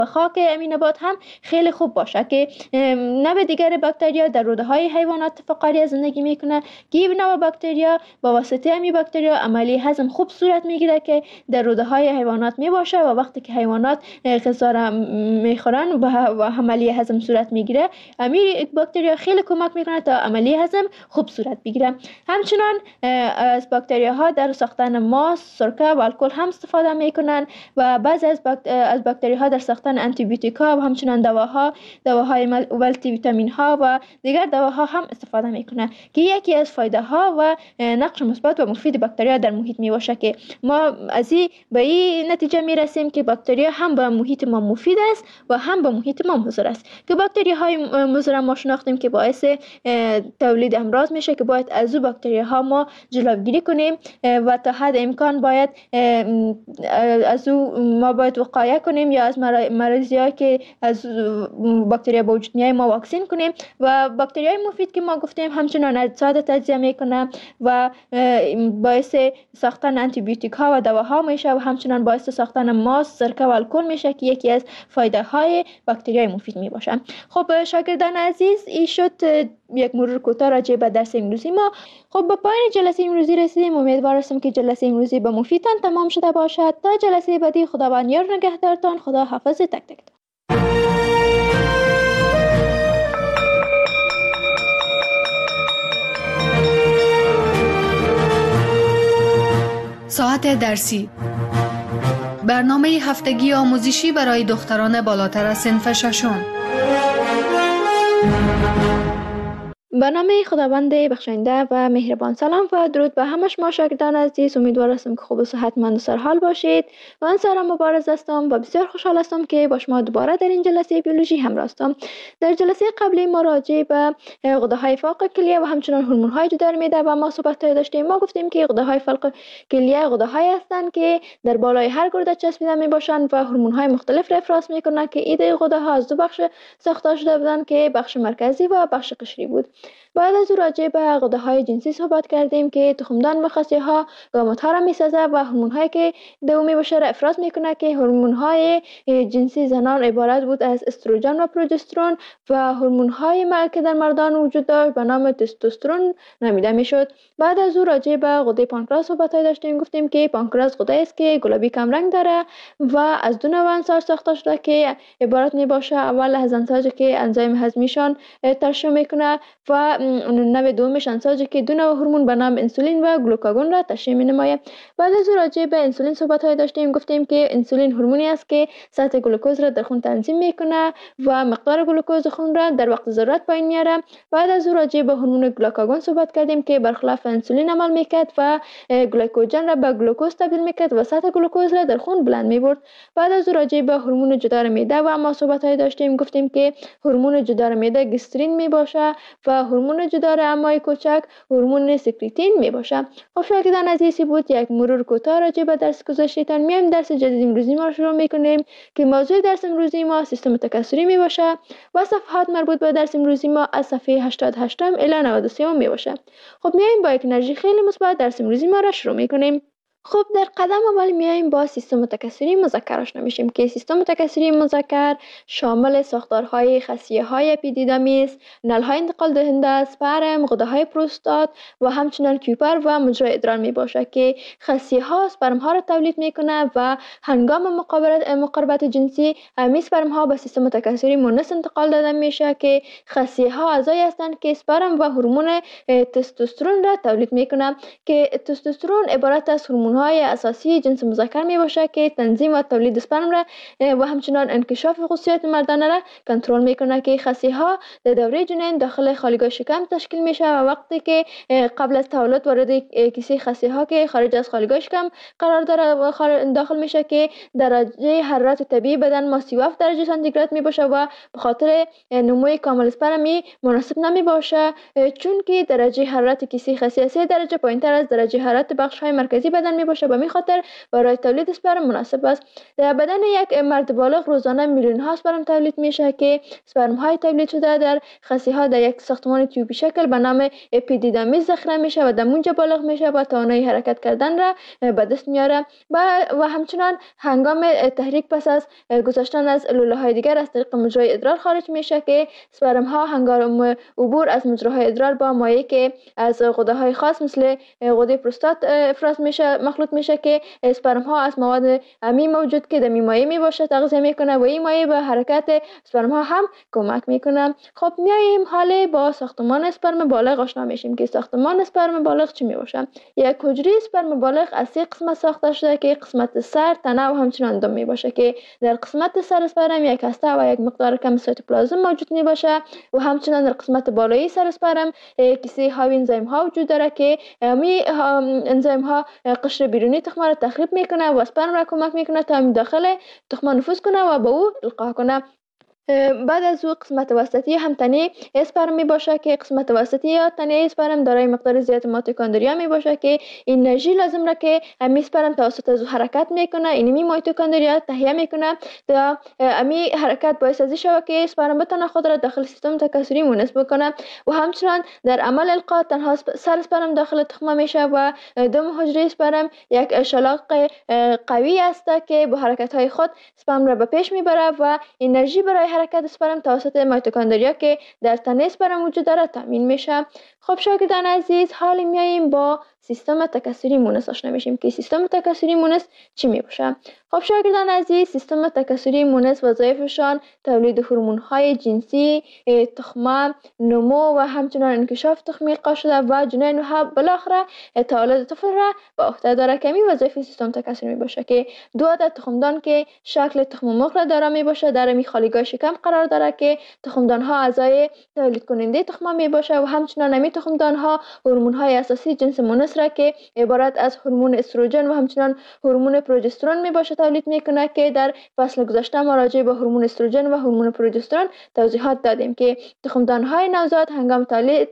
خاک این نبات هم خیلی خوب باشه که نوع دیگر باکتریا در روده های حیوانات فقاریه زندگی میکنه که این نوع باکتریا با واسطه همین باکتریا عملی هضم خوب صورت میگیره که در روده های حیوانات میباشه و وقتی که حیوانات غذا را میخورن و عملی هضم صورت میگیره همین باکتریا خیلی کمک میکنه تا عملی هضم خوب صورت بگیره. همچنان از باکتریا ها در ساختن ماست، سرکه و الکل هم استفاده میکنن و بعضی از باکتریا ها در ساختن آنتی بیوتیکا و همچنان دواهای مولتی ویتامین ها و دیگر دواها هم استفاده میکنه که یکی از فایده ها و نقش مثبت و مفید باکتریا در محیط می باشه که ما از به این نتیجه می رسیم که باکتریا هم به محیط ما مفید است و هم به محیط ما مضر است که باکتریا های مضر ما شناختیم که باعث تولید امراض میشه که باید از او باکتریا ها ما جلوگیری کنیم و تا حد امکان باید از او ما باید وقایه کنیم یا از مریضی‌هایی که از باکتریا به وجود میاد ما واکسین کنیم. و باکتریای مفید که ما گفتیم همچنان اجساد تجزیه میکنه و باعث ساختن آنتی بیوتیک ها و دواها میشه و همچنان باعث ساختن ماست، سرکه و الکل میشه که یکی از فایده های باکتریای مفید می باشه. خب شاگردان عزیز، این شد یک مرور کوتاه راجع به درس امروزی ما. خب به پایان جلسه امروزی رسیدیم. امیدوار هستم که جلسه امروزی به مفیدتان تمام شده باشد. تا جلسه بعدی خداوند یار نگهدارتان. خدا حافظ تک تک. ساعت درسی، برنامه هفتگی آموزشی برای دختران بالاتر از صنف ششم. به نام خداوند بخشنده و مهربان. سلام و درود به همه شما شاگردان عزیز. امیدوار هستم که خوب و صحتمند و سرحال باشید. من سارا مبارز هستم و بسیار خوشحال هستم که با شما دوباره در این جلسه بیولوژی همراه هستم. در جلسه قبلی ما راجع به غده‌های فوق کلیه و همچنین هورمون‌های جدار معده و ما صحبت داشتیم. ما گفتیم که غده‌های فوق کلیه غده‌هایی هستند که در بالای هر گرده چسبیده میباشند و هورمون‌های مختلف را افراز میکنند که ایده غده‌ها از دو بخش ساخته شده بودند که بخش مرکزی و بخش قشری بود. بعد از او راجع به غده‌های جنسی صحبت کردیم که تخمدان و خصیه‌ها گامت‌ها را می‌سازد و هورمون‌هایی که دومی باشه را افراز می‌کنه که هورمون‌های جنسی زنان عبارت بود از استروژن و پروژسترون و هورمون‌های که در مردان وجود داشت به نام تستوسترون نامیده می‌شد. بعد از او راجع به غده پانکراس صحبت داشتیم. گفتیم که پانکراس غده است که گلابی کم رنگ داره و از دو نوع انساج ساخته شده که عبارت می‌باشه اول از انساجی که انزیم هضمیشان ترشح می‌کنه و نوع دومش انساجی که دو نوع هورمون به نام انسولین و گلوکاگون را ترشح می‌نماید. بعد از راجع به انسولین صحبت داشتیم. گفتیم که انسولین هورمونی است که سطح گلوکوز را در خون تنظیم میکنه و مقدار گلوکوز خون را در وقت ضرورت پایین میاره. بعد از راجع به هورمون گلوکاگون صحبت کردیم که برخلاف انسولین عمل میکرد و گلیکوژن را به گلوکوز تبدیل میکرد و سطح گلوکوز را در خون بلند میبرد. بعد از راجع به هورمون جدار معده و ما صحبت داشتیم. گفتیم که هورمون جدار معده گسترین میباشه و هورمون جدار امعای کوچک هورمون سکریتین میباشه. خب شاگردان عزیزی بود یک مرور کوتاه راجع به درس گذشته‌تان. میایم درس جدید امروزی ما شروع میکنیم که موضوع درس امروزی ما سیستم تکثری میباشه و صفحات مربوط به درس امروزی ما از صفحه 88 الی 93 میباشه. خب میایم با یک انرژی خیلی مثبت درس امروزی ما را شروع میکنیم. خب در قدم اول میایم با سیستم تکثری مذکر آشنا میشیم که سیستم تکثری مذکر شامل ساختارهای خصیه‌های اپیدیدامیس، نل‌های انتقال دهنده، اسپرم، غده‌های پروستات و همچنین کیوپر و مجرای ادرار میباشه که خصیه‌ها اسپرم‌ها را تولید میکنه و هنگام مقاربت جنسی همین اسپرم‌ها به سیستم تکثری مونس انتقال داده میشه که خصیه‌ها اعضایی هستند که اسپرم و هورمون تستوسترون را تولید میکنه که تستوسترون عبارت از هورمون‌های اساسی جنس مذکر می باشه که تنظیم و تولید اسپرم را و همچنین انکشاف خصوصیات مردانه را کنترل میکنه که خصیه‌ها در دوره جنین داخل خالیگاه شکم تشکیل میشه و وقتی که قبل از تولد وارد کیسه خصیه‌ها که خارج از خالیگاه شکم قرار داره داخل میشه که درجه حرارت طبیعی بدن ما 37 درجه سانتیگراد می باشه و به خاطر نموی کامل اسپرمی مناسب نمی باشه چون که درجه حرارت کیسه خصیه 3 درجه پایینتر از درجه حرارت بخش‌های مرکزی بدن می باشه. به می خاطر برای تولید اسپرم مناسب است. در بدن یک مرد بالغ روزانه میلیون ها اسپرم تولید میشه که اسپرم های تولید شده در خصی ها در یک ساختمان تیوبی شکل به نام اپیدیدامیس ذخیره میشه و در اونجا بالغ میشه و توانایی حرکت کردن را به دست میاره و همچنان هنگام تحریک پس از گذاشتن از لوله های دیگر از طریق مجرای ادرار خارج میشه که اسپرم ها هنگام عبور از مجراهای ادرار با مایع که از غده های خاص مثل غده پروستات افراز میشه مخلوط میشه که اسپرم ها از مواد امی موجود که در مایع می باشه تغذیه میکنه و این مایع به حرکت اسپرم ها هم کمک میکنه. خب میایم حالا با ساختمان اسپرم بالغ آشنا میشیم که ساختمان اسپرم بالغ چی می باشه. یک حجره اسپرم بالغ از 3 قسمت ساخته شده که قسمت سر، تنه و همچنان دم می باشه که در قسمت سر اسپرم یک هسته و یک مقدار کم سایتوپلازم موجود می باشه و همچنان در قسمت بالایی سر اسپرم کیسه های انزیم ها وجود داره که می انزیم ها قشر بیرونی تخم را تخریب میکنه و اسپرم را کمک میکنه تا داخل تخم نفوذ کنه و به او القا کنه. بعد از او قسمت وسطی هم تنه اسپرم می باشه که قسمت وسطی یا تنه اسپرم دارای مقدار زیاد میتوکندریا می باشه که انرژی لازم را که امی اسپرم توسط از حرکت میکنه اینمی میتوکندریا تهیه میکنه تا امی حرکت باعث ازی شود که اسپرم بتونه خود را داخل سیستم تکثری مونس بکنه و همچنان در عمل القا تنها سر اسپرم داخل تخمه میشه و دم حجره اسپرم یک شلاق قوی است که با حرکت های خود اسپرم را به پیش میبره و انرژی برای حرکت اسپرم توسط میتوکندریا که در تنه اسپرم وجود داره تامین میشه. خب شاگردان عزیز، حالا میاییم با سیستم تکثری مونس آشنا میشیم که سیستم تکثری مونس چی می باشه. خب شاگردان عزیز، سیستم تکثری مونس وظایفشان تولید هورمون های جنسی، تخمه، نمو و همچنان انکشاف تخم القا شده و جنین و بالاخره تولد طفل را به عهده داره که می وظایف سیستم تکثری می باشه که 2 عدد تخمدان که شکل تخم مرغ را داره می باشه در می خالیگاه شکم قرار داره که تخمدان ها اعضای تولید کننده تخمه می باشه و همچنان می تخمدان ها هورمون های اساسی جنس مونس را که عبارت از هورمون استروژن و همچنان هورمون پروژسترون می باشه تولید میکنه که در فصل گذشته ما راجع به هورمون استروژن و هورمون پروژسترون توضیحات دادیم که تخمدان های نوزاد هنگام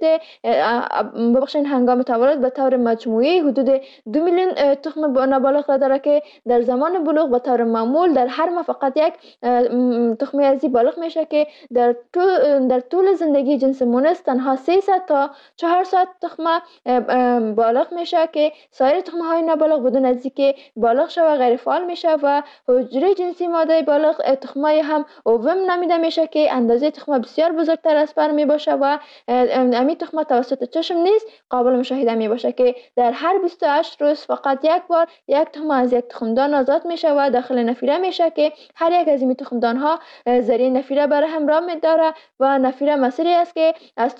تولد به طور مجموعی حدود 2 میلیون تخم نابالغ را داره که در زمان بلوغ به طور معمول در هر ماه فقط یک تخم ازی بالغ میشه که در طول زندگی جنس مونس تنها 300 تا 400 تخم بالغ میشه که سایر تخم های نابالغ بدون از اینکه بالغ شوه غیر فعال میشه و حجره جنسی ماده بالغ تخمای هم اووم نامیده میشه که اندازه تخم بسیار بزرگتر از پر می باشه و امی تخم توسط چشم نیز قابل مشاهده می باشه که در هر 28 روز فقط یک بار یک تخم از یک تخمدان آزاد میشه و داخل نفیره میشه که هر یک از این تخمدان ها ذریع نفیره بر همراه می داره و نفیره مسیری است که از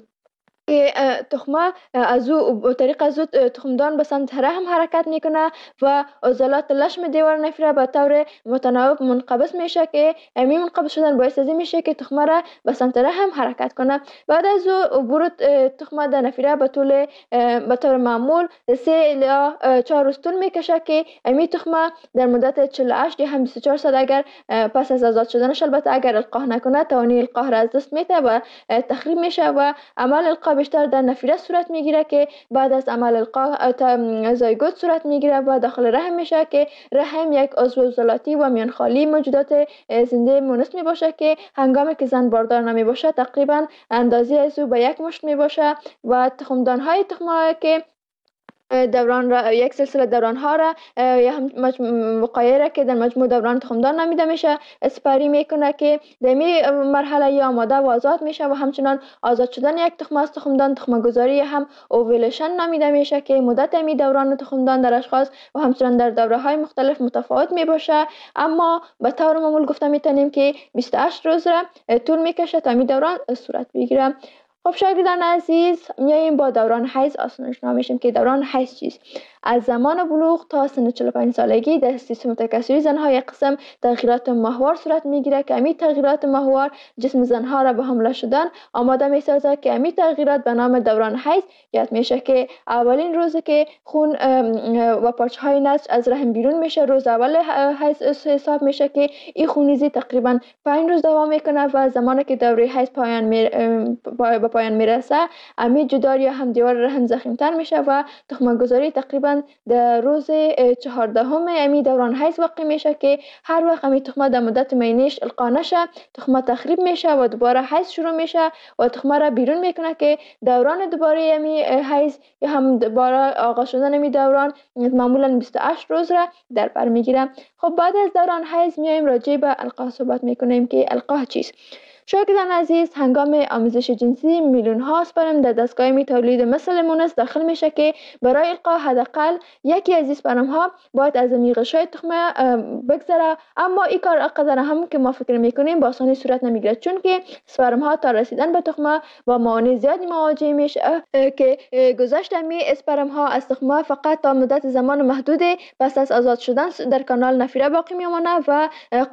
تخمه از او طریق از او تخمدان به سمت رحم حرکت میکنه و عضلات لشم دیوار نفیره به طور متناوب منقبض میشه که امی منقبض شدن باعث ازی میشه که تخمه را به سمت رحم حرکت کنه. بعد از او عبور تخمه در نفیره به طور معمول 3 الی 4 روز طول میکشه که امی تخمه در مدت 48 یا 24 ساعت اگر پس از آزاد شدنش البته اگر القاح نکنه توانی القاح را از دست میده و تخریب میشه و عمل القاح بیشتر در نفیره صورت میگیره که بعد از عمل القاح زایگوت صورت میگیره و داخل رحم میشه که رحم یک عضو عضلاتی و میانخالی موجودات زنده مونس می باشه که هنگامی که زن باردار نمی باشه تقریبا اندازه از او به 1 مشت می باشه و تخمدان های تخمه که دوران را یک سلسله دوران ها را یا هم وقایع را که در مجموع دوران تخمدان نامیده میشه اسپری میکنه که در می مرحله یا آماده و آزاد میشه و همچنان آزاد شدن یک تخم از تخمدان تخم گذاری هم اوویلیشن نامیده میشه که مدت می دوران تخمدان در اشخاص و همچنان در دوره های مختلف متفاوت می باشه، اما به طور معمول گفته میتونیم که 28 روز را طول میکشه تا می دوران صورت بگیره. خب شاگردان عزیز، میاییم با دوران حیض آشنا میشیم که دوران حیض چیست. از زمان بلوغ تا سن 45 سالگی در سیستم تکثری زنها یک قسم تغییرات ماهوار صورت میگیره که امی تغییرات ماهوار جسم زنها را به حمله شدن آماده میسازه که امی تغییرات به نام دوران حیض یاد میشه که اولین روزی که خون و پارچه های نسج از رحم بیرون میشه روز اول حیض حساب میشه که این خونریزی تقریبا 5 روز دوام میکنه و زمانی که دوره حیض به پایان میرسه، امی جدار یا هم دیوار رحم زخیمتر میشه و تخم گذاری تقریبا در روز 14 امی دوران حیض واقع میشه که هر وقت امی تخمه در مدت مینیش القا نشه تخمه تخریب میشه و دوباره حیض شروع میشه و تخمه را بیرون میکنه که دوران دوباره امی حیض یا هم دوباره آغاز شدن امی دوران معمولا 28 روز را در بر میگیره. خب بعد از دوران حیض میایم راجع به القاح صحبت میکنیم که القاح چیست. شاگردان عزیز، هنگام آموزش جنسی میلیون ها اسپرم در دستگاه می تولید مثل مونس داخل میشه که برای القاء حداقل یکی از اسپرم ها باید از غشای تخمه بگذره، اما این کار اقدر هم که ما فکر میکنیم با آسانی صورت نمیگیره، چون که اسپرم ها تا رسیدن به تخمه با موانع زیادی مواجه میشه که گذشت می اسپرم ها از تخمه فقط تا مدت زمان محدودی پس از آزاد شدن در کانال نفیره باقی میمونه و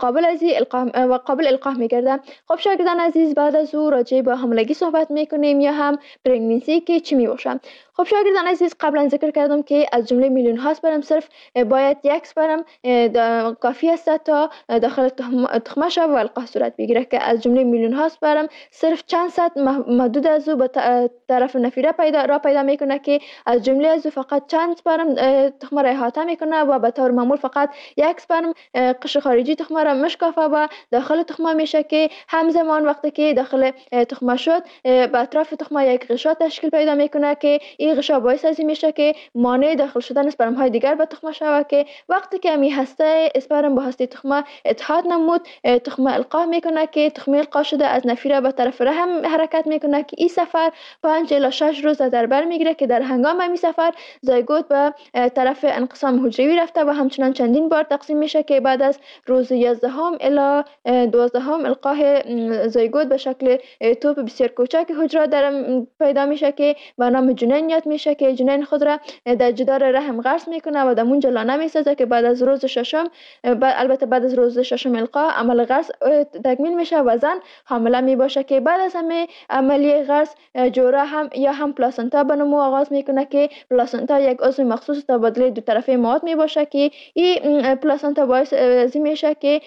قابل القاح میگرده. خب شاگردان عزیز، بعد از او راجع به حاملگی صحبت میکنیم یا هم پرگننسی که چی میباشه. خب شاگردان عزیز، قبلا ذکر کردم که از جمله میلیون ها اسپرم صرف باید یک اسپرم کافی است تا داخل تخمه شود و القاح صورت بگیره، که از جمله میلیون ها اسپرم صرف چند صد محدود از او به طرف نفیره پیدا میکنه که از جمله از او فقط چند اسپرم تخمه را احاطه میکنه و به طور معمول فقط یک اسپرم قشر خارجی تخمه را مشکافه و داخل تخمه میشه که همزمان وقتی که داخل تخمه شد به اطراف تخمه یک غشا تشکیل پیدا میکنه که این غشا باعث از این میشه که مانع داخل شدن اسپرم های دیگر به تخمه شود، که وقتی که می هسته اسپرم با هسته تخمه اتحاد نمود تخمه القاح میکنه که تخمه القاح شده از نفیره به طرف رحم حرکت میکنه که این سفر 5 الی 6 روز در بر میگیره که در هنگام این سفر زایگوت به طرف انقسام حجروی رفته و همچنان چندین بار تقسیم میشه که بعد از روز 11 الی 12 القاح زایگوت به شکل توپ بسیار کوچک حجره در پیدا میشه که به نام جنین یاد میشه که جنین خود را در جدار رحم غرس میکنه و در اونجا لانه میسازه که بعد از روز ششم البته بعد از روز ششم القاح عمل غرس تکمیل میشه و زن حامله میباشه که بعد از همه عملیه غرس جوره هم پلاسنتا به نمو آغاز میکنه که پلاسنتا یک عضو مخصوص تبادله دو طرفه مواد میباشه که این پلاسنتا باعث میشه که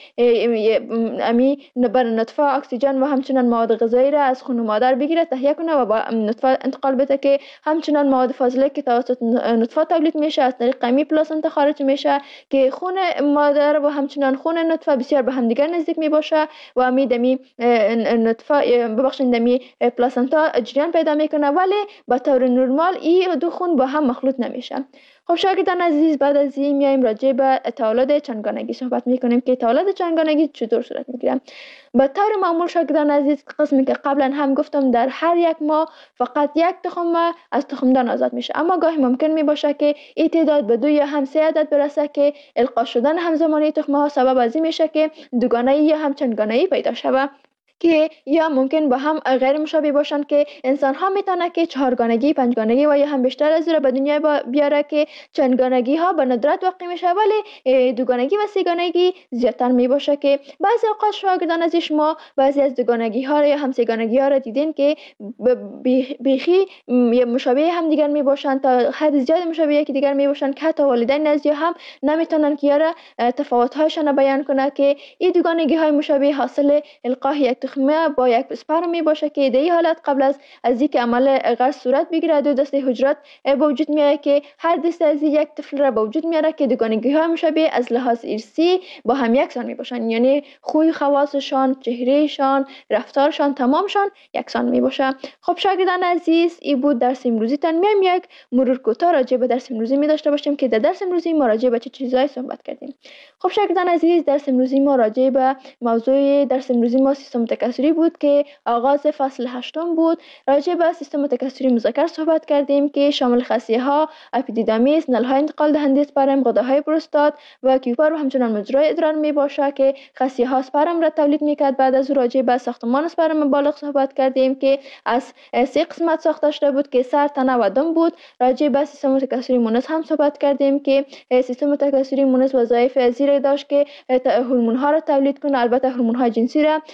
امی بر نطفه اکسیژن و همچنان مواد غذایی را از خون مادر بگیره تهیه کنه و با نطفه انتقال بده که همچنان مواد فاضله که توسط نطفه تولید میشه از طریق امی پلاسنتا خارج میشه که خون مادر و همچنان خون نطفه بسیار به هم دیگر نزدیک میباشه و امی دمی نطفه دمی پلاسنتا جریان پیدا میکنه، ولی به طور نرمال این دو خون با هم مخلوط نمیشه. خب شاگردان عزیز، بعد از این میایم راجع به تولد چندگانگی صحبت میکنیم که تولد چندگانگی چطور صورت میگیره. به طور معمول شاگردان عزیز، قسمی که قبلا هم گفتم در هر یک ماه فقط یک تخم از تخمدان آزاد میشه، اما گاهی ممکن میباشه که این تعداد به 2 یا هم 3 عدد برسه که القا شدن همزمانی تخمه ها سبب از این میشه که دوگانه‌ای یا هم چندگانه‌ای پیدا شود که یا ممکن با هم غیر مشابه باشند که انسان ها میتونه که 4گانگی، 5گانگی و یا هم بیشتر از این را به دنیا بیاره که چندگانگی ها به ندرت واقع میشه، ولی دوگانگی و 3گانگی زیادتر میباشه که بعضی اوقات شاگردان از شما بعضی از دوگانگی ها یا هم 3گانگی ها را دیدین که بیخی مشابه هم دیگر میباشند، تا حد زیاد مشابه یکی دیگر میباشند که حتی والدین از هم نمیتونن که یاره تفاوت هایشان را بیان کنه که این دوگانگی های مشابه حاصل القاح یک تخمه با یک اسپرم می باشه که در این حالت قبل از اینکه عمل غرس صورت بگیره 2 دسته حجرات به وجود میاد که هر دسته از یک طفل را به وجود میاره که دوگانگی ها مشابه از لحاظ ارثی با هم یکسان می باشن، یعنی خوی خواصشان، چهرهشان، رفتارشان تمامشان یکسان می باشه. خب شاگردان عزیز، این بود درس امروزی تان. میایم یک مرور کوتاه راجع به درس امروزی می داشته باشیم که در درس امروزی ما راجع به چه چیزایی صحبت کردیم. خب شاگردان عزیز، درس امروزی ما راجع به موضوع درس امروزی ما سیستم تکثری بود که آغاز فصل 8 بود. راجع به سیستم تکثری مذکر صحبت کردیم که شامل خصیه ها، اپیدیدامیس، نلهای انتقال دهنده اسپرم، غده‌های پروستات و کیوپر و همچنان مجرای ادرار می باشه که خصیه ها اسپرم را تولید میکرد. بعد از راجع به ساختمان اسپرم بالغ صحبت کردیم که از 3 قسمت ساخته شده بود که سر، تنه و دم بود. راجع به سیستم تکثری مونس هم صحبت کردیم که سیستم تکثری مونس وظایف زیر داشت که هورمون ها را تولید کنه، البته هورمون های جنسی را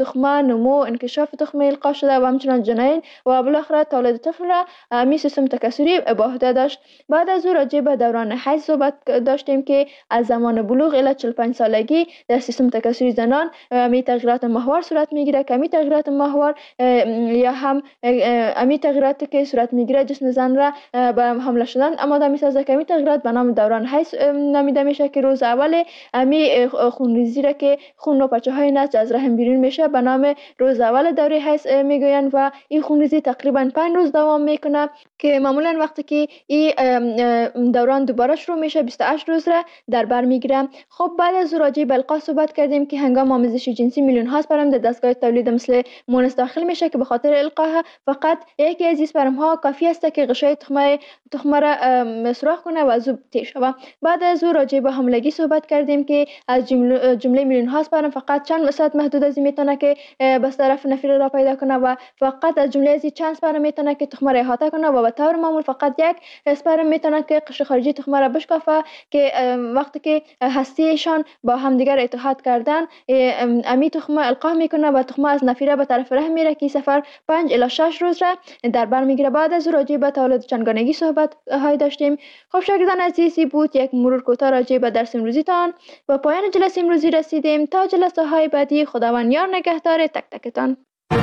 تخمه، نمو، انکشاف تخمه القا شده و همچنان جنین و بالاخره تولد طفل را می سیستم تکثری به عهده داشت. بعد از او راجع به دوران حیض صحبت داشتیم که از زمان بلوغ الی 45 سالگی در سیستم تکثری زنان می تغییرات ماهوار صورت میگیره که می تغییرات ماهوار یا هم امی تغییراتی که صورت میگیره جسم زن را به حمله شدن آماده میسازه که می تغییرات به نام دوران حیض نامیده میشه که روز اول امی خونریزی را که خون و پچه های نسج از رحم بیرون میشه به نام روز اول دوره حیض میگویند و این خونریزی تقریبا 5 روز دوام میکنه که معمولا وقتی که این دوران دوباره شروع میشه 28 روز را در بر میگیره. خب بعد از راجع به القاح صحبت کردیم که هنگام آمیزش جنسی میلیون ها اسپرم در دستگاه تولید مثل مونس داخل میشه که به خاطر القاح فقط یکی از اسپرم ها کافی است که غشای تخمه را سوراخ کنه و زوب تیر شود. بعد از راجع به حاملگی صحبت کردیم که از جمله میلیون ها اسپرم فقط چند درصد محدود از میتونه که بس طرف نفیر را پیدا کنه و فقط از جمله از چند اسپرم میتونه که تخمه را احاطه کنه و به طور معمول فقط یک اسپرم میتونه که قشر خارجی تخمه را بشکافه که وقتی که هستیشان با همدیگر اتحاد کردن امی تخمه القاح میکنه و تخمه از نفیره به طرف رحم میره که سفر 5 الی 6 روز را در بر میگیره. بعد از راجع به تولد چندگانگی صحبت های داشتیم. خب شاگردان عزیزی بود یک مرور کوتاه راجع به درس امروزیتان و پایان جلسه امروزی رسیدیم. تا جلسه های بعدی خداوند یار نگهدار تک تکتان.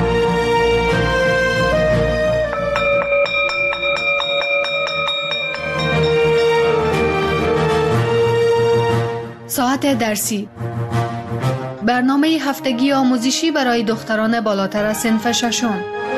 ساعت درسی، برنامه هفتگی آموزشی برای دختران بالاتر از صنف ششم.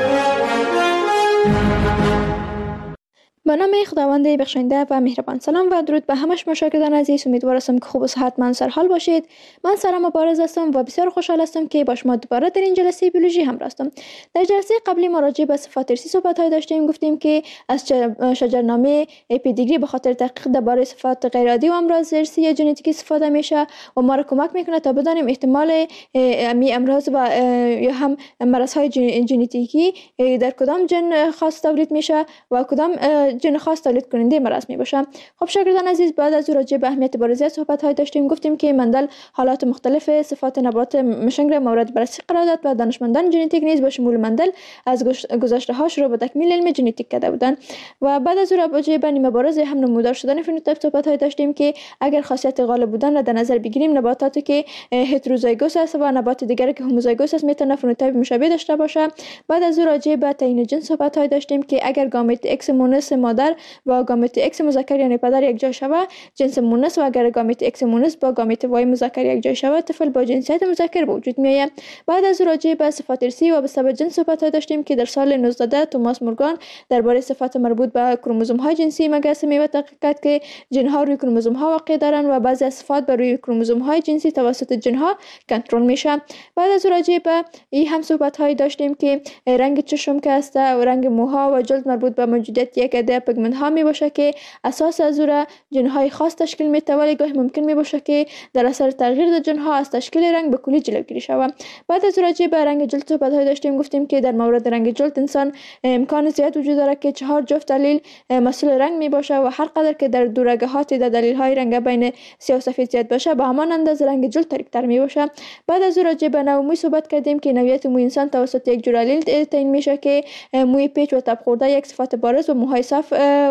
به نام خداوند بخشنده و مهربان. سلام و درود به همه شما شاگردان عزیز. امیدوارم که خوب و صحتمند سرحال باشید. من سارا مبارز هستم و بسیار خوشحال هستم که با شما دوباره در این جلسه بیولوژی همراه هستم. در جلسه قبلی ما راجع به صفات ارثی صحبت های داشتیم. گفتیم که از شجرنامه پیدیگری به خاطر تحقیق درباره صفات غیر عادی و امراض ارثی یا ژنتیکی استفاده میشه و ما را کمک میکنه تا بدانیم احتمال امی امراض و یا هم مرض های ژنتیکی در کدام جن خاص تولید میشه و کدام جن خاص تولید کننده مرض می باشه. خب شاگردان عزیز، بعد از راجع به اهمیت بارزیت صحبت های داشتیم. گفتیم که مندل حالات مختلف صفات نبات مشنگ را مورد بررسی قرار داد و دانشمندان ژنتیک نیز با شمول مندل از گذشته هاش رو به تکمیل علم ژنتیک کرده بودند و بعد از راجع به نیمه بارز هم نمودار شدن فنوتیپ صحبت های داشتیم که اگر خاصیت غالب بودن را در نظر بگیریم، نباتاتی که هتروزایگوس است و نبات دیگری که هوموزایگوس است میتونه فنوتیپ مشابه داشته باشه. بعد از راجع به تعیین جنس صحبت های داشتیم که اگر گامت ایکس مونس مادر با گامت ایکس مذکر یعنی پدر یک جای شود جنس مونس و اگر گامت ایکس مونس با گامت وای مذکر یک جای شود طفل با جنسیت مذکر به وجود میآید. بعد از راجع به صفات ارثی و به سبب جنس صحبت داشتیم که در سال 19 توماس مورگان درباره صفات مربوط به کروموزوم های جنسی مگس می تحقیق کرد که جن ها روی کروموزوم ها واقع دارند و بعضی از صفات بر روی کروموزوم های جنسی توسط جن ها کنترل میشه. بعد از راجع به این هم صحبت های داشتیم که رنگ چشم که است و رنگ موها و جلد مربوط به موجودیت یک عده پیگمنت ها می باشه که اساس از او را جن های خاص تشکیل می توانه. گاهی ممکن می باشه که در اثر تغییر در جن ها از تشکیل رنگ به کلی جلوگیری شود. بعد از راجع به رنگ جلد صحبت های داشتیم. گفتیم که در مورد رنگ جلد انسان امکان زیاد وجود داره که 4 جفت دلیل مسئول رنگ می باشه و هر قدر که در دورگهات در دلیل های رنگ بین سیاه و سفید زیاد باشه به همان اندازه رنگ جلد تاریک تر می باشه. بعد از راجع به نوع موی صحبت کردیم که نوعیت موی انسان توسط یک جور تعیین میشه که موی پیچ و تب خورده یک صفت بارز و موهای صاف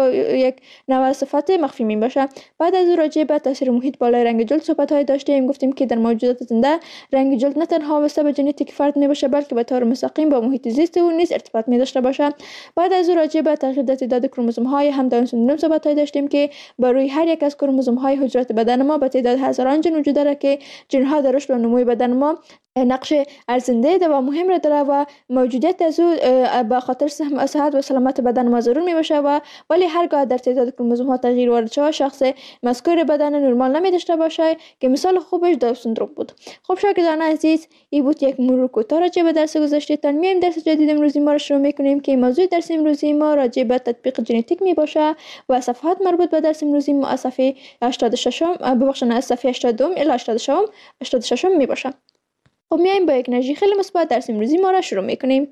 یک نوع صفت مخفی می باشه. بعد از راجع به تاثیر محیط بالای رنگ جلد صحبت های داشتیم. گفتیم که در موجودات زنده رنگ جلد نه تنها واسطه به ژنتیک فرد می باشه بلکه به طور مستقیم با محیط زیست او نیز ارتباط می داشته باشه. بعد از راجع به تغییر در تعداد کروموزوم های هم داون سندروم صحبت های داشتیم که بر روی هر یک از کروموزوم های حجرات بدن ما به تعداد هزاران جن وجود داره که جن ها در رشد و نموی بدن ما نقش ارزنده و مهم را داره و موجودیت از او به خاطر صحت و سلامت بدن ما ضرور می باشه و ولی هرگاه در تعداد کروموزوم ها تغییر وارد شود شخص مذکور بدن نرمال نمی داشته باشه که مثال خوبش داون سندروم بود. خب شاگردان عزیز، این بود یک مرور کوتاه راجع به درس گذشته تان. میایم درس جدید امروزی ما را شروع میکنیم که موضوع درس امروزی ما راجع به تطبیق ژنتیک می باشه و صفحات مربوط به درس امروزی ما از صفحه 86 از صفحه 82 الی 86 می باشه. خب میایم با یک انرژی خیلی مثبت درس امروزی ما را شروع میکنیم.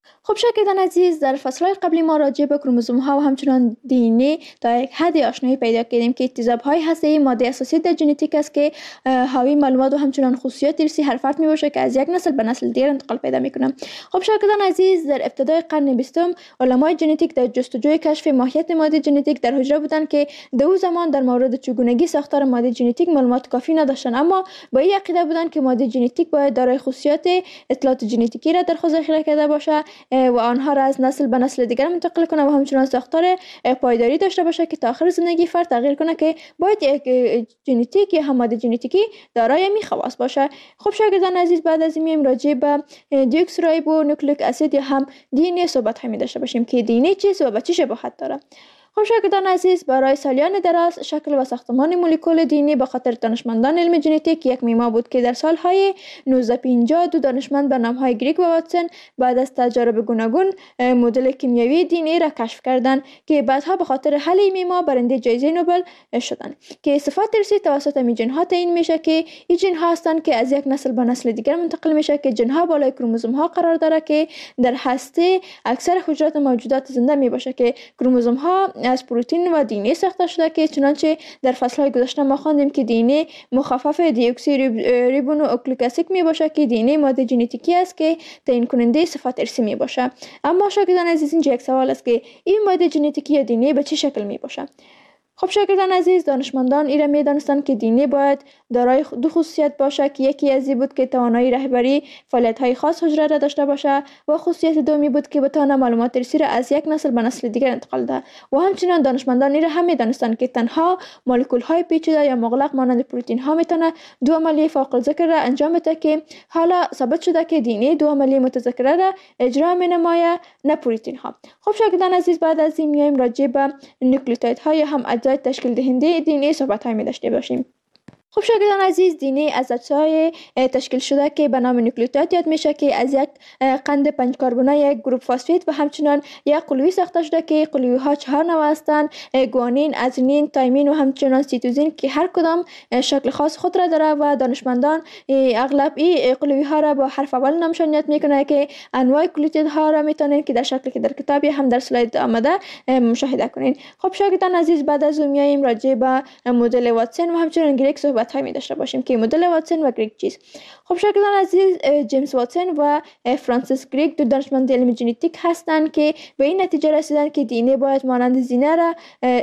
خب شاگردان عزیز، در فصل‌های قبلی ما راجع به کروموزوم‌ها و همچنان دی تا یک حد آشنایی پیدا کردیم که اکتساب‌های هسته‌ای ماده اساسی در ژنتیک است که حاوی معلومات و همچنان خصوصیات ارثی هر فرد می‌باشد که از یک نسل به نسل دیگر انتقال پیدا می‌کنند. خب شاگردان عزیز، در ابتدای قرن 20 علمای ژنتیک در جستجوی کشف ماهیت ماده ژنتیک در حجره بودند که در او زمان در مورد چگونگی ساختار ماده ژنتیک معلومات کافی نداشتند، اما با این عقیده بودند که ماده ژنتیک باید دارای خصوصیات اطلاعات ژنتیکی را در خود ذخیره کرده باشد و آنها را از نسل به نسل دیگر منتقل کنه و همچنان ساختار پایداری داشته باشه که تا آخر زندگی فرد تغییر کنه، که باید یک ژنتیک یا هم ماده ژنتیکی دارای می خواص باشه. خب شاگردان عزیز، بعد از این میایم راجع به دیوکسیرایبو نوکلیک اسید یا هم دی ان ای صحبت می داشته باشیم که دی ان ای چیست و به چه شباهت داره. خب شاگردان عزیز، برای سالیان دراز شکل و ساختمان مولکول دی ان ای به خاطر دانشمندان علم ژنتیک یک معما بود که در سالهای 1950 دو دانشمند به نام‌های گریگ و واتسون بعد از تجارب گوناگون مدل کیمیایی دی ان ای را کشف کردند که بعدها به خاطر حل این معما برنده جایزه نوبل شدند، که صفات ارثی توسط ژن‌ها تعیین میشه که این ژن‌ها هستند که از یک نسل به نسل دیگر منتقل میشه، که ژن‌ها بالای کروموزوم‌ها قرار داره که در هسته اکثر حجرات موجودات زنده میباشه، که کروموزوم‌ها از پروتئین و دی ان ای ساخته شده، که چنانچه در فصل‌های گذشته ما خواندیم که دی ان ای مخفف دیوکسیریبونوکلیک اسید میباشه که دی ان ای ماده ژنتیکی است که تعیین کننده صفات ارثی میباشه. اما شاگردان عزیز، اینجا یک سوال است که این ماده ژنتیکی یا دی ان ای به چه شکل میباشه؟ خب شاگردان عزیز، دانشمندان این را می‌دانستند که دی ان ای باید دارای دو خصوصیت باشه که یکی از این بود که توانایی رهبری فعالیت‌های خاص حجره را داشته باشه و خصوصیت دومی بود که بتواند معلومات ارثی را از یک نسل به نسل دیگر انتقال دهد. و همچنین دانشمندان این را هم می‌دانستند که تنها مولکول‌های پیچیده یا مغلق مانند پروتئین‌ها میتونه دو عملیه فاقد ذکر را انجام بده، که حالا ثابت شده که دی ان ای دو عملیه متذکره را اجرا می‌نماید، نه پروتئین‌ها. خب شاگردان عزیز، بعد از این میایم راجع به نوکلیوتیدها یا هم اجزای تشکیل دهنده دی ان ای صحبت‌های می‌داشته باشیم. خب شاگردان عزیز، دی ان ای از اجزای تشکیل شده که به نام نوکلیوتید یاد میشه که از یک قند 5 کربنی یک گروپ فسفید و همچنان یک قلوی ساخته شده که قلوی ها 4 نوع هستند: گوانین، ازونین، تایمین و همچنان سیتوزین، که هر کدام شکل خاص خود را داره و دانشمندان اغلب این قلوی ها را با حرف اول نامشانیت میکنه، که انواع نوکلیوتید ها را میتونین که در شکلی که در کتابی هم در سلاید آمده مشاهده کنین. خب شاگردان عزیز، بعد از اون میایم راجع به مدل واتسون و همچنان گریگ صحبت های می داشته باشیم که مدل واتسون و گریگ چیست. خب شاگردان عزیز، جیمز واتسون و فرانسیس گریگ دو دانشمند علم ژنتیک هستند که به این نتیجه رسیدند که دی ان ای باید مانند زینه را،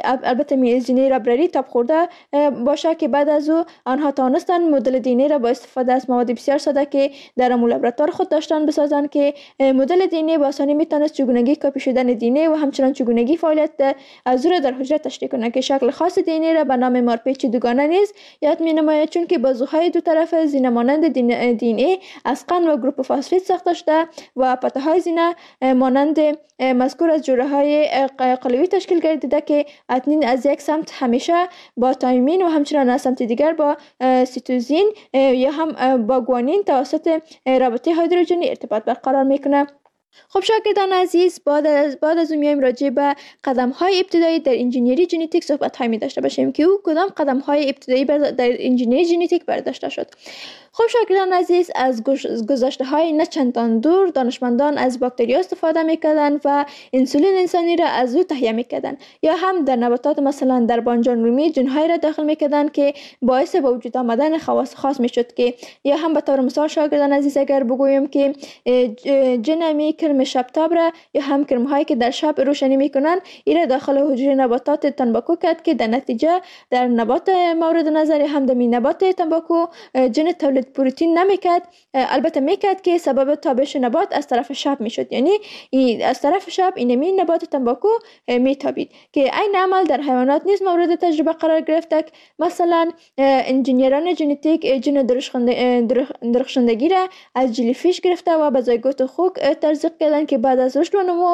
البته زینه ربرری تاب خورده باشه، که بعد از او آنها توانستند مدل دی ان ای را با استفاده از مواد بسیار ساده که در لابراتوار خود داشتند بسازند، که مدل دی ان ای با آسانی میتونست چگونگی کپی شدن دی ان ای و همچنان چگونگی فعالیت از او را در حجره تشریح کنه، که شکل خاص دی ان ای را به نام مارپیچ دوگانه نیز یاد می‌نماید، چون که بازوهای دو طرف زینه مانند دی ان ای از قند و گروپ فسفید ساخته شده و پته‌های زینه مانند مذکور از جوړه‌های قلوی تشکیل گردیده که اتنین از یک سمت همیشه با تایمین و همچنان از سمت دیگر با سیتوزین یا هم با گوانین توسط رابطه هیدروژنی ارتباط برقرار میکنه. خب شاگردان عزیز، بعد از اون میایم راجع به قدم‌های ابتدایی در انجینیری ژنتیک صحبت‌های می داشته باشیم که او کدام قدم‌های ابتدایی در انجینیری ژنتیک برداشته شد. خب شاگردان عزیز، از گذشته‌های نه چندان دور دانشمندان از باکتریا استفاده می‌کردند و انسولین انسانی را از او تهیه می‌کردند، یا هم در نباتات مثلا در بانجان رومی جن‌های را داخل می‌کردند که باعث به وجود آمدن خواص خاص می‌شد، که یا هم به طور مثال شاگردان عزیز اگر بگویم که جن کرم شبتاب را یا هم کرم‌هایی که در شب روشنی می‌کنند این را داخل حجره نباتات تنباکو کرد، که در نتیجه در نبات مورد نظر هم در نبات تنباکو جن تولید پروتئین نمیکرد، البته میکرد که سبب تابش نبات از طرف شب میشد، یعنی از طرف شب اینمی نبات تنباکو میتابید، که این عمل در حیوانات نیز مورد تجربه قرار گرفته. مثلا انجینیران ژنتیک جن درخشندگی را از جلیفیش گرفته و به زایگوت خوک تزریق کردند، که بعد از رشد و نمو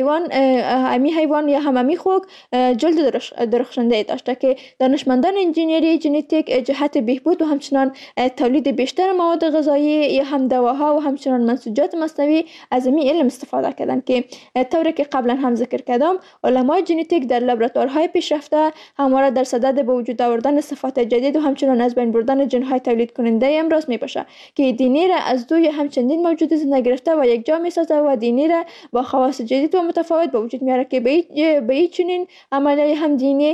حیوان یا هم خوک جلد درخشنده داشته، که دانشمندان انجینیری ژنتیک جهت بهبود و همچنان تولید بیشتر مواد غذایی یا هم دواها و همچنان منسوجات مصنوعی از این علم استفاده کردند که طوری که قبلا هم ذکر کردم علمای ژنتیک در لابراتوارهای پیشرفته همواره در صدد به وجود آوردن صفات جدید و همچنان از بین بردن ژن‌های تولید کننده امروز می باشه که دی را از دو یا همچندین موجود زنده گرفته و یک جا می سازه و دی را با خواص جدید و متفاوت به وجود میاره که به چنین عملیه هم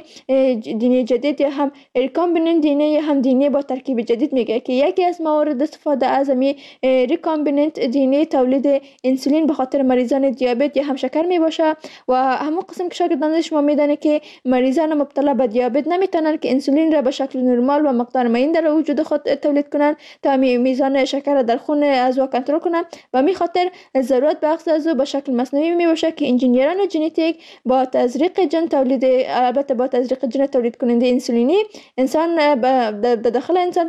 دی جدید یا هم ریکامبیننت دی یا هم دی با ترکیب جدید میگه که یکی از موارد استفاده از ریکامبیننت دی تولید انسولین به خاطر مریضان دیابت یا هم شکر می باشه و همون قسم که شاگردان شما میدانه که مریضان مبتلا به دیابت نمیتونن که انسولین را به شکل نرمال و مقدار معین در وجود خود تولید کنن تا میزان شکر در خون از او کنترل کنن و می خاطر ضرورت به اخذ از او به شکل مصنوعی می باشه که انجینیران ژنتیک با تزریق جن تولید البته با تزریق جن تولید کننده انسولینی انسان به داخل انسان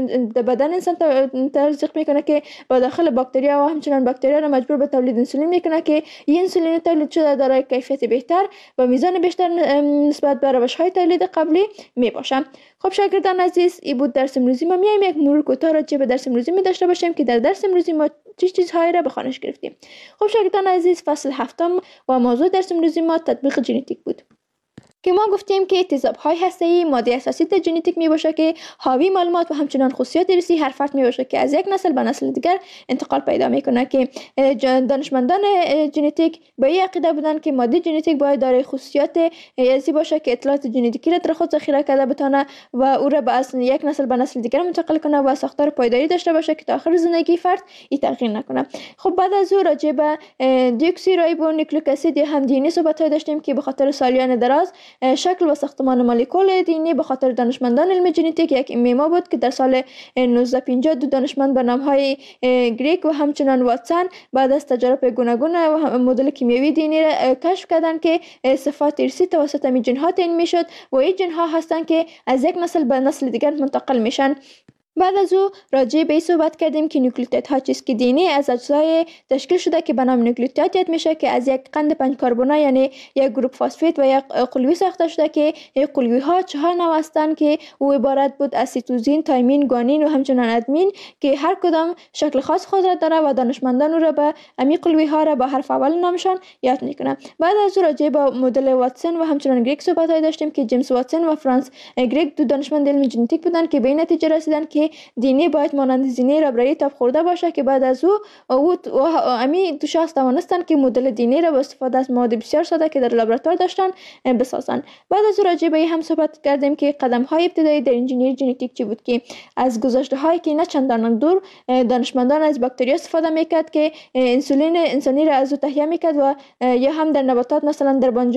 بدن انسان تزریق میکنه که با داخل باکتریا و همچنان باکتریا را مجبور به تولید انسولین میکنه که این انسولین تولید شده دارای کیفیت بهتر و میزان بیشتر نسبت به روش‌های تولید قبلی می باشه. خب شاگردان عزیز این بود درس امروزی ما. میایم یک مرور کوتاه راجع به درس امروزی می داشته باشیم که در درس امروزی ما چه چیزهایی را به خوانش گرفتیم. خب شاگردان عزیز فصل هفتم و موضوع درس امروزی ما تطبیق ژنتیک بود که ما گفتیم که تیزاب‌های هسته‌ای ماده اساسی در ژنتیک می باشه که حاوی معلومات و همچنان خصوصیات ارثی هر فرد می باشه که از یک نسل به نسل دیگر انتقال پیدا میکنه که دانشمندان ژنتیک به این عقیده بودن که ماده ژنتیک باید دارای خصوصیات ارثی باشه که اطلاعات ژنتیکی را در خود ذخیره کرده بتونه و او را به یک نسل به نسل دیگر منتقل کنه و ساختار پایداری داشته باشه که تا آخر زندگی فرد این تغییر نکنه. خب بعد از او راجع به دیوکسیریبونوکلیک اسید هم دی ان ای صحبت داشتیم که به خاطر سالیان دراز شکل و ساختمان مولکول دی ان ای به خاطر دانشمندان علم ژنتیک یک معما بود که در سال 1950 دو دانشمند به نام‌های گریک و همچنان واتسون بعد از تجارب گوناگون و مدل کیمیایی دی ان ای را کشف کردند که صفات ارثی توسط می ژن‌ها تعیین میشد و این ژن‌ها هستند که از یک نسل به نسل دیگر منتقل میشن. بعد از او راجع به صحبت کردیم که نوکلیوتیدها چیست که دی ان ای از اجزای تشکیل شده که به نام نوکلیوتید یاد میشه که از یک قند 5 کربنی یعنی یک گروپ فسفید و یک قلوی ساخته شده که این قلوی ها 4 نوع هستند که او عبارت بود از سیتوزین، تایمین، گوانین و همچنان ادمین که هر کدام شکل خاص خود را داره و دانشمندان او را به امی قلوی ها را با حرف اول نامشان یاد میکنه. بعد از او راجع به مدل واتسون و همچنان گریک صحبت داشتیم که جیمز واتسون و فرانس گریک دو دانشمند علم ژنتیک بودند که به این نتیجه رسیدند که دی ان ای باید مانند زینه ربرایی تاب خورده باشه که بعد از او امی دو شخص توانستند که مدل دی ان ای را با استفاده از مواد بسیار ساده که در لابراتوار داشتن بسازن. بعد از او راجع به هم صحبت کردیم که قدم های ابتدایی در انجینیری ژنتیک چی بود که از گذشته هایی که نه چندان دور دانشمندان از باکتریا استفاده میکرد که انسولین انسانی را از او تهیه میکرد و یا هم در نباتات مثلا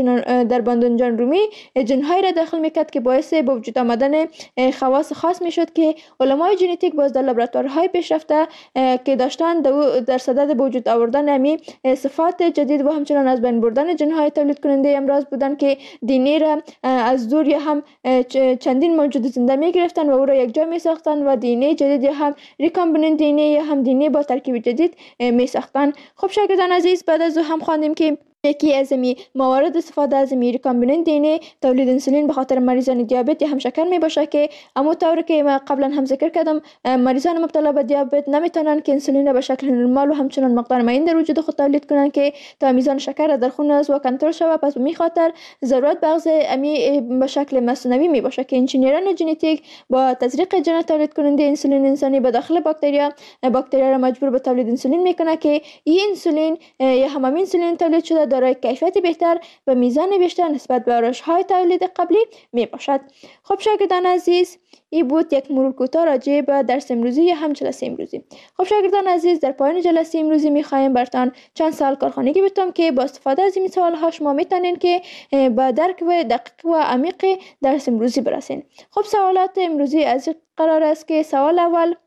در باندونجان رومی ژن‌های را داخل میکرد که باعث به وجود آمدن خواص خاص میشد که علمای ژنتیک باز در لابراتوارهای پیشرفته که داشتن در صدد به وجود آوردن امی صفات جدید و همچنان از بین بردن ژن‌های تولید کننده امراض بودن که دی ان ای را از دور یا هم چندین موجود زنده می گرفتن و او را یک جا می ساختن و دی ان ای جدید یا هم ریکامبیننت دی ان ای یا هم دی ان ای با ترکیب جدید می ساختن. خب شاگردان عزیز بعد از او هم خواندیم که یکی از موارد استفاده از ریکامبیننت دی ان ای تولید انسولین به خاطر مریضان دیابت یا هم شکر می باشه که اما طوری که ما قبلا هم ذکر کردم مریضان مبتلا به دیابت نمیتونن که انسولین را به شکل نرمال و همچنان مقدار معین در وجود خود تولید کنن که تا میزان شکر در خون از و کنترل شود. پس به خاطر ضرورت به اخذ امی به شکل مصنوعی می باشه که انجینیران ژنتیک با تزریق ژن تولید کننده انسولین انسانی به داخل باکتریا را مجبور به تولید انسولین میکنه که این انسولین یا هم انسولین تولید شده دارای کیفیت بهتر و میزان بیشتر نسبت به روش‌های تولید قبلی می باشد. خب شاگردان عزیز این بود یک مرور کوتاه راجع به درس امروزی یا هم جلسه امروزی. خب شاگردان عزیز در پایان جلسه امروزی می‌خوایم براتون چند سوال کارخانگی بدم که با استفاده از این سوال‌ها شما میتونین که با درک و دقیق و عمیق درس امروزی برسین. خب سوالات امروزی از قرار است که سوال اول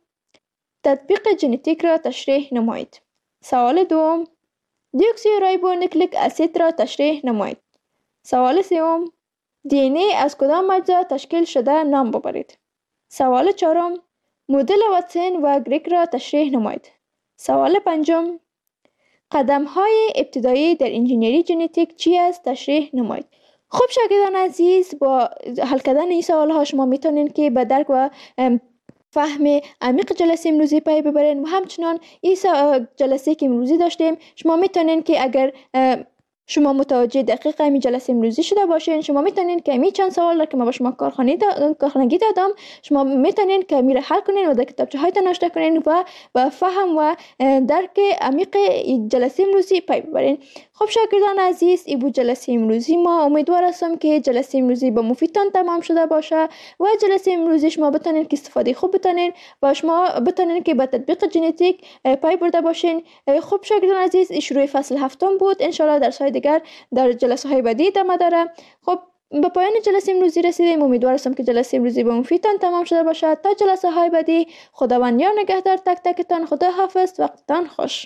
تطبیق ژنتیک را تشریح نمایید. سوال دوم دیوکسیریبونوکلیک اسید را تشریح نمایید. سوال سوم دی ان ای از کدام اجزا تشکیل شده نام ببرید. سوال چهارم مدل واتسون و گریک را تشریح نمایید. سوال پنجم قدم های ابتدایی در انجینیری ژنتیک چی است تشریح نمایید. خب شاگردان عزیز با حل کردن این سوال ها شما میتونین که به درک و فهم عمیق جلسه امروزی پی ببرین و همچنان این جلسه که امروزی داشتیم شما میتونین که اگر شما متوجه دقیق این جلسه امروزی شده باشین، شما میتونین که می چند سوال که ما با شما کارخانگی دادم شما میتونین که میره حل کنین و در کتابچه هایتان نوشته کنین و با فهم و درک عمیق جلسه امروزی پی ببرین. خب شاگردان عزیز، این بود جلسه امروزی ما. امیدوار هستم که جلسه امروزی با مفیدتان تمام شده باشه و جلسه امروزی شما بتونین که استفاده خوب بتونین و شما بتونین که به تطبیق ژنتیک پی برده باشین. خب شاگردان عزیز، این شروع فصل هفتم بود. ان شاء الله درس های دیگر در جلسه های بعدی ادامه داره. خب به پایان جلسه امروزی رسیدیم. امیدوار هستم که جلسه امروزی با مفیدتان تمام شده باشه. تا جلسه های بعدی، خداوند یار نگهدار تک تکتان. خدا حافظ. وقتتان خوش.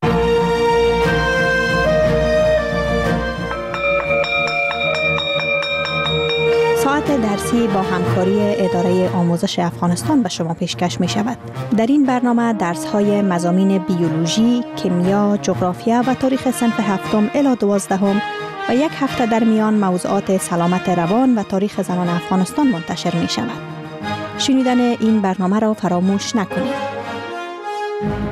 ساعت درسی با همکاری اداره آموزش افغانستان به شما پیشکش می شود. در این برنامه درس های مضامین بیولوژی، کیمیا، جغرافیا و تاریخ صنف هفتم الی 12 و یک هفته در میان موضوعات سلامت روان و تاریخ زنان افغانستان منتشر می شود. شنیدن این برنامه را فراموش نکنید.